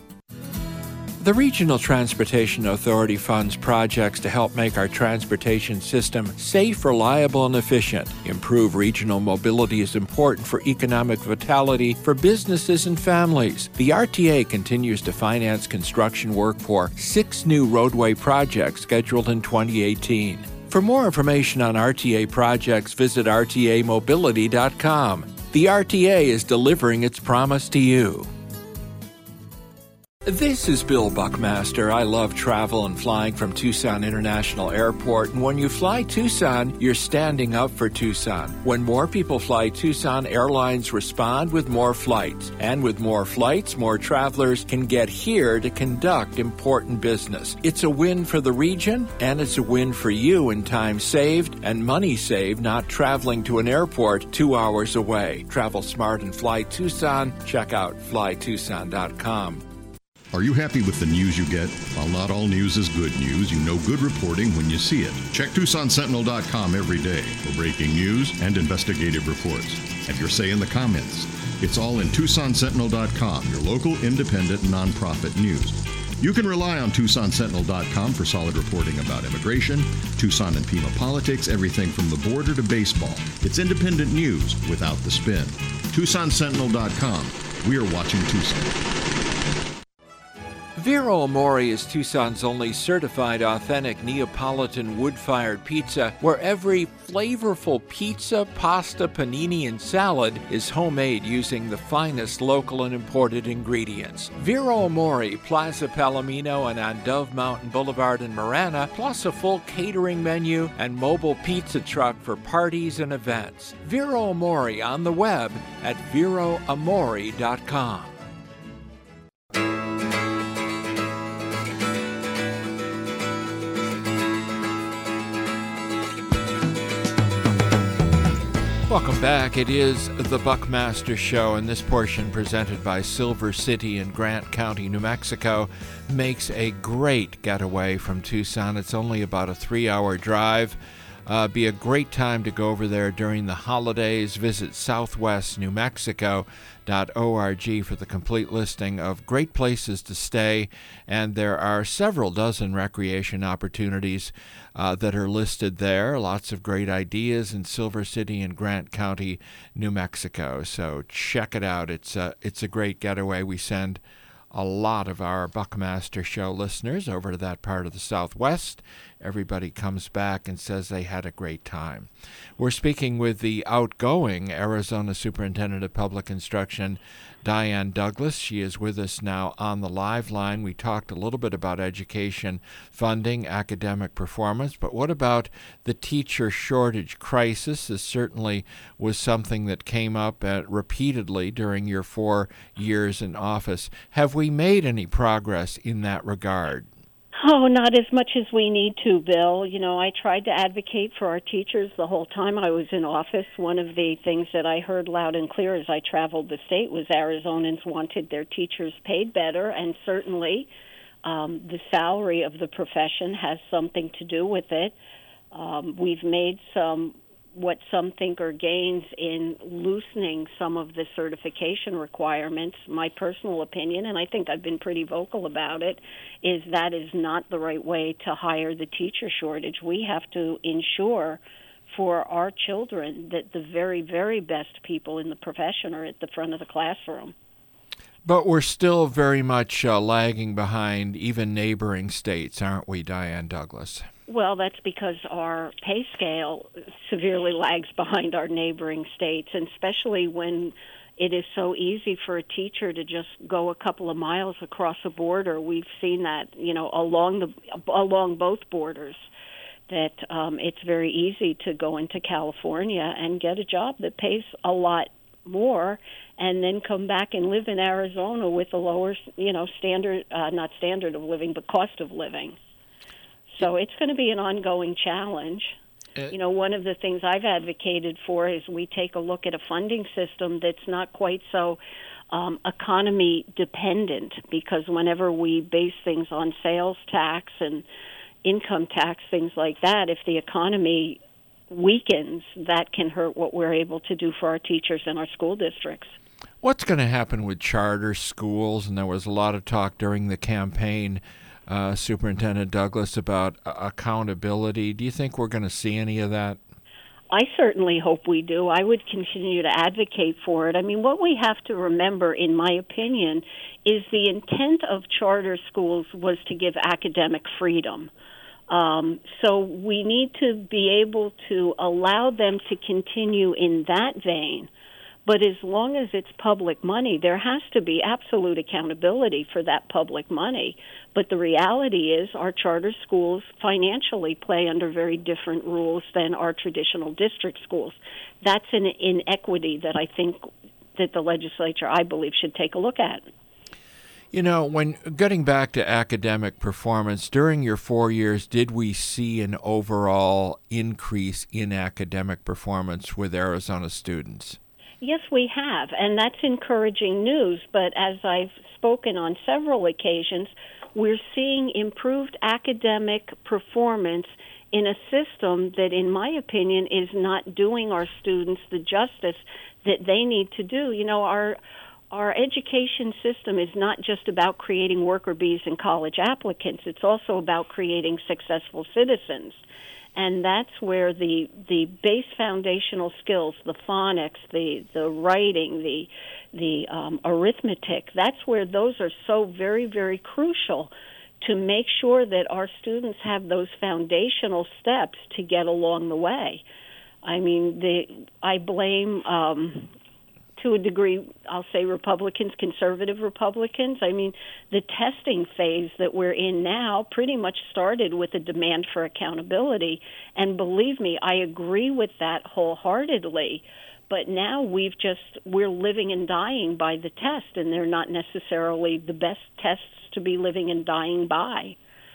The Regional Transportation Authority funds projects to help make our transportation system safe, reliable, and efficient. Improve regional mobility is important for economic vitality for businesses and families. The R T A continues to finance construction work for six new roadway projects scheduled in twenty eighteen. For more information on R T A projects, visit r t a mobility dot com. The R T A is delivering its promise to you. This is Bill Buckmaster. I love travel and flying from Tucson International Airport. And when you fly Tucson, you're standing up for Tucson. When more people fly Tucson, airlines respond with more flights. And with more flights, more travelers can get here to conduct important business. It's a win for the region, and it's a win for you in time saved and money saved not traveling to an airport two hours away. Travel smart and fly Tucson. Check out fly tucson dot com. Are you happy with the news you get? While not all news is good news, you know good reporting when you see it. Check Tucson Sentinel dot com every day for breaking news and investigative reports. Have your say in the comments. It's all in Tucson Sentinel dot com, your local independent nonprofit news. You can rely on Tucson Sentinel dot com for solid reporting about immigration, Tucson and Pima politics, everything from the border to baseball. It's independent news without the spin. Tucson Sentinel dot com. We are watching Tucson. Vero Amore is Tucson's only certified authentic Neapolitan wood-fired pizza, where every flavorful pizza, pasta, panini, and salad is homemade using the finest local and imported ingredients. Vero Amore, Plaza Palomino, and on Dove Mountain Boulevard in Marana, plus a full catering menu and mobile pizza truck for parties and events. Vero Amore on the web at vero amore dot com. Welcome back. It is the Buckmaster Show, and this portion, presented by Silver City in Grant County, New Mexico, makes a great getaway from Tucson. It's only about a three-hour drive. Uh, be a great time to go over there during the holidays. Visit southwest new mexico dot org for the complete listing of great places to stay, and there are several dozen recreation opportunities uh, that are listed there. Lots of great ideas in Silver City and Grant County, New Mexico. So check it out. It's a, it's a great getaway. We send a lot of our Buckmaster Show listeners over to that part of the Southwest. Everybody comes back and says they had a great time. We're speaking with the outgoing Arizona Superintendent of Public Instruction, Diane Douglas. She is with us now on the live line. We talked a little bit about education funding, academic performance, but what about the teacher shortage crisis? This certainly was something that came up uh, repeatedly during your four years in office. Have we made any progress in that regard? Oh, not as much as we need to, Bill. You know, I tried to advocate for our teachers the whole time I was in office. One of the things that I heard loud and clear as I traveled the state was Arizonans wanted their teachers paid better, and certainly um, the salary of the profession has something to do with it. Um, we've made some what some think are gains in loosening some of the certification requirements. My personal opinion, and I think I've been pretty vocal about it, is that is not the right way to hire the teacher shortage. We have to ensure for our children that the very, very best people in the profession are at the front of the classroom. But we're still very much uh, lagging behind even neighboring states, aren't we, Diane Douglas? Well, that's because our pay scale severely lags behind our neighboring states, and especially when it is so easy for a teacher to just go a couple of miles across a border. We've seen that, you know, along the along both borders, that um, it's very easy to go into California and get a job that pays a lot more, and then come back and live in Arizona with a lower, you know, standard, uh, not standard of living, but cost of living. So it's going to be an ongoing challenge. You know, one of the things I've advocated for is we take a look at a funding system that's not quite so um, economy dependent, because whenever we base things on sales tax and income tax, things like that, if the economy weakens, that can hurt what we're able to do for our teachers and our school districts. What's going to happen with charter schools? And there was a lot of talk during the campaign, Uh, Superintendent Douglas, about uh, accountability. Do you think we're going to see any of that? I certainly hope we do. I would continue to advocate for it. I mean, what we have to remember, in my opinion, is the intent of charter schools was to give academic freedom. Um, so we need to be able to allow them to continue in that vein. But as long as it's public money, there has to be absolute accountability for that public money. But the reality is our charter schools financially play under very different rules than our traditional district schools. That's an inequity that I think that the legislature, I believe, should take a look at. You know, when getting back to academic performance, during your four years, did we see an overall increase in academic performance with Arizona students? Yes, we have, and that's encouraging news. But as I've spoken on several occasions, we're seeing improved academic performance in a system that, in my opinion, is not doing our students the justice that they need to do. You know, our our education system is not just about creating worker bees and college applicants. It's also about creating successful citizens. And that's where the the base foundational skills, the phonics, the the writing, the the um, arithmetic, that's where those are so very, very crucial to make sure that our students have those foundational steps to get along the way. I mean, the I blame, um, to a degree, I'll say Republicans, conservative Republicans. I mean, the testing phase that we're in now pretty much started with a demand for accountability. And believe me, I agree with that wholeheartedly. But now we've just, we're living and dying by the test, and they're not necessarily the best tests to be living and dying by.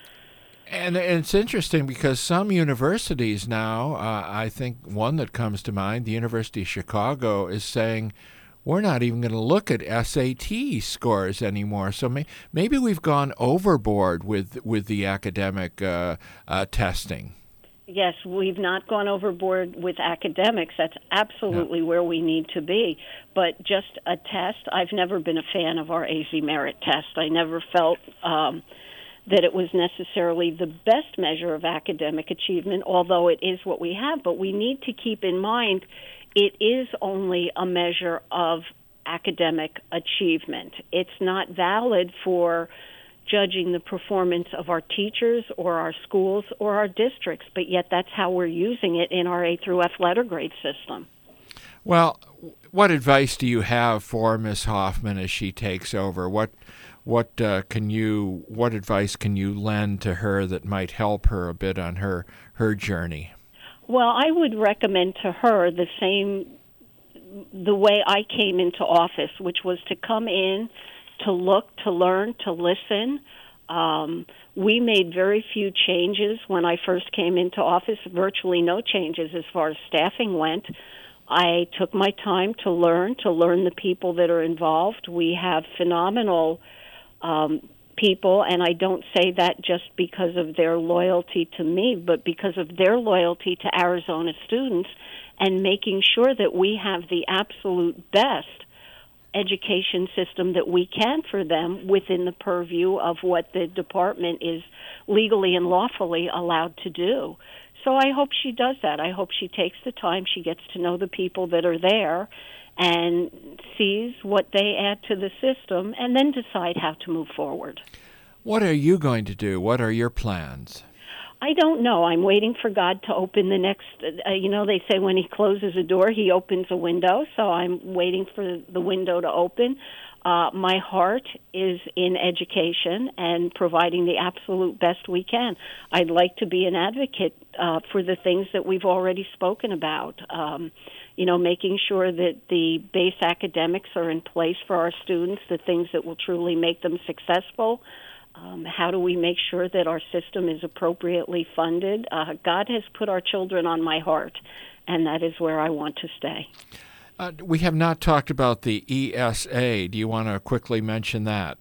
And it's interesting because some universities now, uh, I think one that comes to mind, the University of Chicago, is saying we're not even going to look at S A T scores anymore. So may, maybe we've gone overboard with with the academic uh, uh, testing. Yes, we've not gone overboard with academics. That's absolutely No. where we need to be. But just a test, I've never been a fan of our A Z merit test. I never felt um, that it was necessarily the best measure of academic achievement, although it is what we have. But we need to keep in mind it is only a measure of academic achievement. It's not valid for judging the performance of our teachers or our schools or our districts, but yet that's how we're using it in our A through F letter grade system. Well, what advice do you have for Miz Hoffman as she takes over? What what uh, can you what advice can you lend to her that might help her a bit on her her journey? Well, I would recommend to her the same the way I came into office, which was to come in, to look, to learn, to listen. Um, we made very few changes when I first came into office, virtually no changes as far as staffing went. I took my time to learn, to learn the people that are involved. We have phenomenal um, people, and I don't say that just because of their loyalty to me, but because of their loyalty to Arizona students and making sure that we have the absolute best education system that we can for them within the purview of what the department is legally and lawfully allowed to do. So I hope she does that. I hope she takes the time, she gets to know the people that are there and sees what they add to the system and then decide how to move forward. What are you going to do? What are your plans? I don't know. I'm waiting for God to open the next, uh, you know, they say when he closes a door, he opens a window. So I'm waiting for the window to open. Uh, my heart is in education and providing the absolute best we can. I'd like to be an advocate uh, for the things that we've already spoken about. Um, you know, making sure that the base academics are in place for our students, the things that will truly make them successful. Um, how do we make sure that our system is appropriately funded? Uh, God has put our children on my heart, and that is where I want to stay. Uh, we have not talked about the E S A. Do you want to quickly mention that?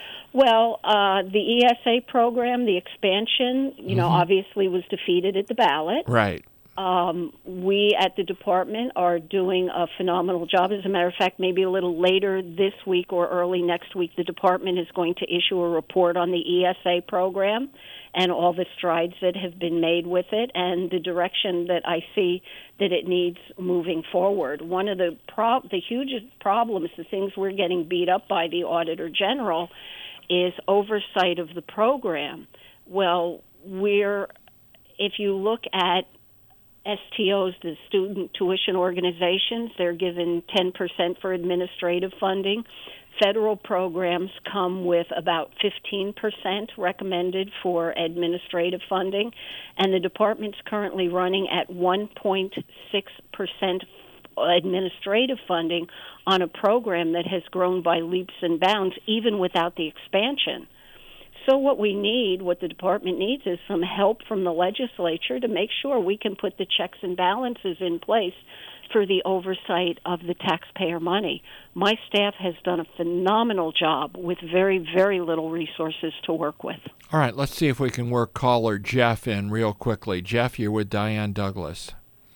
Well, uh, the E S A program, the expansion, you mm-hmm. know, obviously was defeated at the ballot. Right. Um, we at the department are doing a phenomenal job. As a matter of fact, maybe a little later this week or early next week, the department is going to issue a report on the E S A program and all the strides that have been made with it and the direction that I see that it needs moving forward. One of the pro- the hugest problems, the things we're getting beat up by the Auditor General, is oversight of the program. Well, we're, if you look at S T Os, the student tuition organizations, they're given ten percent for administrative funding. Federal programs come with about fifteen percent recommended for administrative funding, and the department's currently running at one point six percent administrative funding on a program that has grown by leaps and bounds even without the expansion. So what we need, what the department needs, is some help from the legislature to make sure we can put the checks and balances in place for the oversight of the taxpayer money. My staff has done a phenomenal job with very, very little resources to work with. All right, let's see if we can work caller Jeff in real quickly. Jeff, you're with Diane Douglas.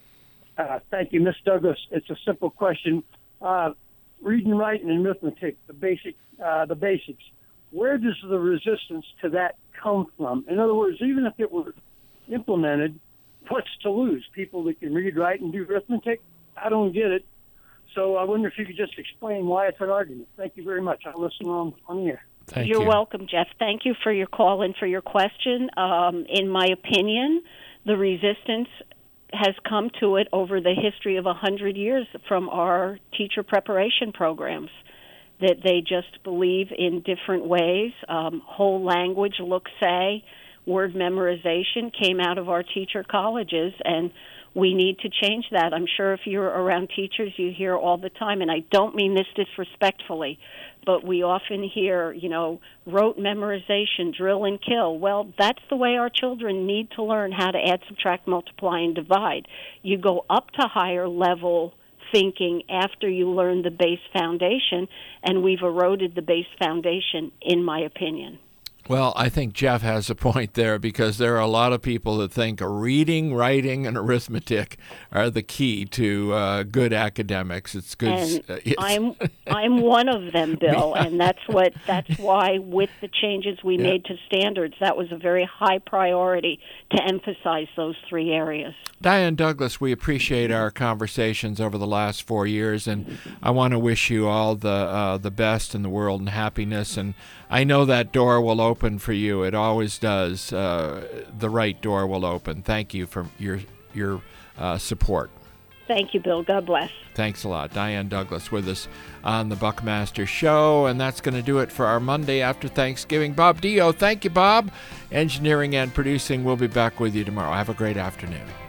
Uh, thank you, Miss Douglas. It's a simple question. Uh, reading, writing, and arithmetic, the basic, uh, the basics. Where does the resistance to that come from? In other words, even if it were implemented, what's to lose? People that can read, write, and do arithmetic? I don't get it. So I wonder if you could just explain why it's an argument. Thank you very much. I'll listen on, on the air. Thank You're you. welcome, Jeff. Thank you for your call and for your question. Um, in my opinion, the resistance has come to it over the history of one hundred years from our teacher preparation programs, that they just believe in different ways. Um, whole language, look, say, word memorization came out of our teacher colleges, and we need to change that. I'm sure if you're around teachers, you hear all the time, and I don't mean this disrespectfully, but we often hear, you know, rote memorization, drill and kill. Well, that's the way our children need to learn how to add, subtract, multiply, and divide. You go up to higher level thinking after you learn the base foundation, and we've eroded the base foundation, in my opinion. Well, I think Jeff has a point there, because there are a lot of people that think reading, writing, and arithmetic are the key to uh, good academics. It's good. And uh, it's, I'm I'm one of them, Bill, and that's what that's why with the changes we Yeah. made to standards, that was a very high priority to emphasize those three areas. Diane Douglas, we appreciate our conversations over the last four years, and I want to wish you all the uh, the best in the world and happiness. And I know that door will open for you. It always does. Uh, the right door will open. Thank you for your your uh, support. Thank you, Bill. God bless. Thanks a lot. Diane Douglas with us on the Buckmaster Show, and that's going to do it for our Monday after Thanksgiving. Bob Dio, thank you, Bob. Engineering and producing. We'll be back with you tomorrow. Have a great afternoon.